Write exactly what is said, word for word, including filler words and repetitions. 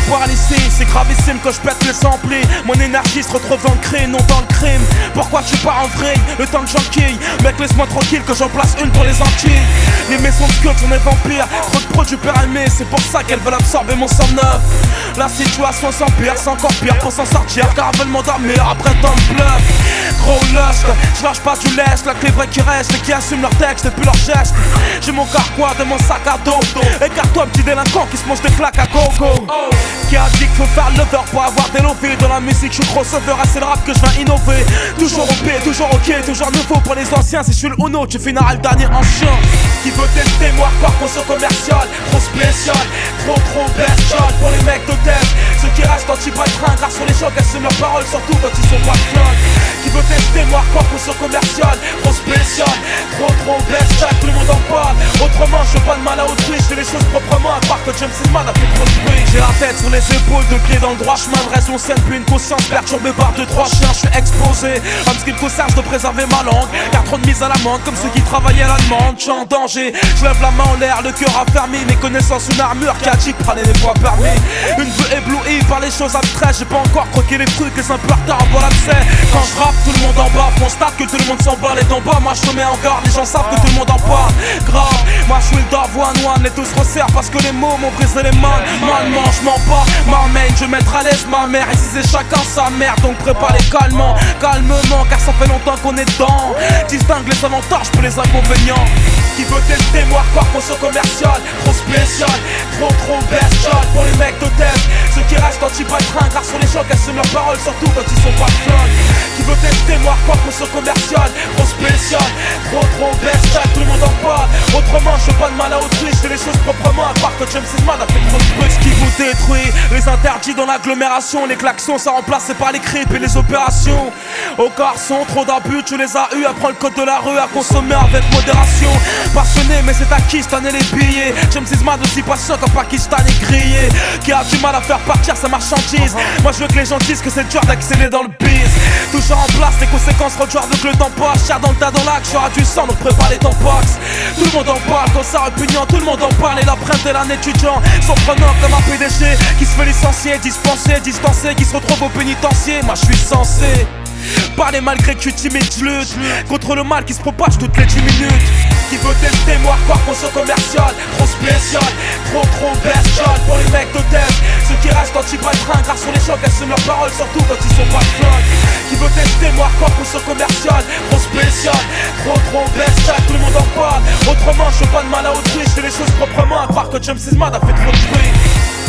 paralysé, c'est gravissime quand je pète les amplis. Mon énergie se retrouve dans le crime, non dans le crime. Pourquoi tu pars en vrille, le temps que j'enquille? Mec, laisse-moi tranquille que j'en place une pour les Antilles. Les maisons de cultes sont des vampires, trop de produits périmés, c'est pour ça qu'elles veulent absorber mon sang neuf. La situation s'empire, c'est encore pire pour s'en sortir, car elles veulent m'endormir après tant de bluff. Gros lust, je lâche pas du lest, la clé vraie qui reste, et qui assument leur texte et puis leur geste. J'ai mon carquois de mon sac à dos. Écarte-toi petit délinquant qui se mange des claques à gogo. Qui a dit qu'il faut faire l'over pour avoir des lovés. Dans la musique je suis crossover, c'est le rap que je viens innover. Toujours O P, toujours ok, toujours nouveau pour les anciens. Si je suis le Uno, tu finiras le dernier en chien. Qui veut tester moi quoi conscience commercial, trop spécial, trop trop bestial pour les mecs de tête. Ceux qui restent anti-train grâce sur les chocs, assument leurs paroles surtout quand ils sont pas flingues. Qui veut tester moi quoi conscience commercial, trop spécial, trop trop bestial, tout le monde en parle. Autrement je fais pas de mal à autrui, je fais les choses proprement. À part que James Hillman a fait trop de bruit. J'ai la tête sur les épaules, deux pieds dans le droit chemin. De reste on scène puis une conscience perturbée par deux trois chiens. Je suis exposé, en ce qui me concerne je dois préserver ma langue, car trop de mise à l'amende comme ceux qui travaillaient à la demande. Je suis en danger, je lève la main en l'air, le cœur affermi. Mes connaissances une armure qui a dit parler n'est pas permis. Une vue éblouie par les choses abstraites. J'ai pas encore croqué les trucs et c'est un peu retard en bois l'abcès. Quand je rappe tout le monde en bas, constate que tout le monde s'en bat les d'en bas. Moi je te mets en garde, les gens savent que tout le monde en parle. Grave, moi je suis le d'avoine one, les tous se resserrent parce que les mots m'ont brisé les mains. Malement je m'en bats, m'emmène, je vais mettre à l'aise ma mère. Ici c'est chacun sa mère, donc préparez calmement, calmement, car ça fait longtemps qu'on est dedans. Distingue les avantages pour les inconvénients. Qui veut tester moi quoi conscience commercial, trop spécial, trop trop bestial pour les mecs de tête. Ceux qui restent anti-train grâce sur les chocs, assument leurs paroles surtout quand ils sont pas flingues. Qui veut tester moi quoi conscience commercial, trop spécial, trop trop bestial, tout le monde en parle. Autrement je fais pas de mal à autrui, je fais les choses proprement. À part que James Hillman a fait trop de bruit. Ce qui vous détruit, les interdits dans l'agglomération, les klaxons ça remplacé par les crips et les opérations. Au garçon, trop d'abus, tu les as eu. Apprends le code de la rue à consommer avec modération. Passionné mais c'est acquis, cette année les billets. James Hillman aussi patient qu'en Pakistan est grillé. Qui a du mal à faire partir sa marchandise. Moi je veux que les gens disent que c'est dur d'accéder dans le biz. Toujours en place, les conséquences rejoignent avec le temps passe. Cher dans le tas dans l'axe, j'aurai du sang donc prépare les tampax. Tout le monde en parle, quand ça répugnant, tout le monde en parle. Et la presse de l'un étudiant, sont prenants comme un P D G. Qui se fait licencier, dispenser, distancer, qui se retrouve au pénitencier. Moi je suis censé parler malgré que tu timide, je lutte contre le mal qui se propage toutes les dix minutes. Qui veut tester moi quoi conscience commercial, trop spécial, trop trop bestial pour les mecs de tête. Ceux qui restent anti-train grâce sur les chocs, assument leurs paroles surtout quand ils sont pas flingues. Qui veut tester moi quoi conscience commercial, trop spécial, trop trop bestial, tout le monde en parle. Autrement je fais pas de mal à autrui, je fais les choses proprement. À part que James Hillman a fait trop de bruit.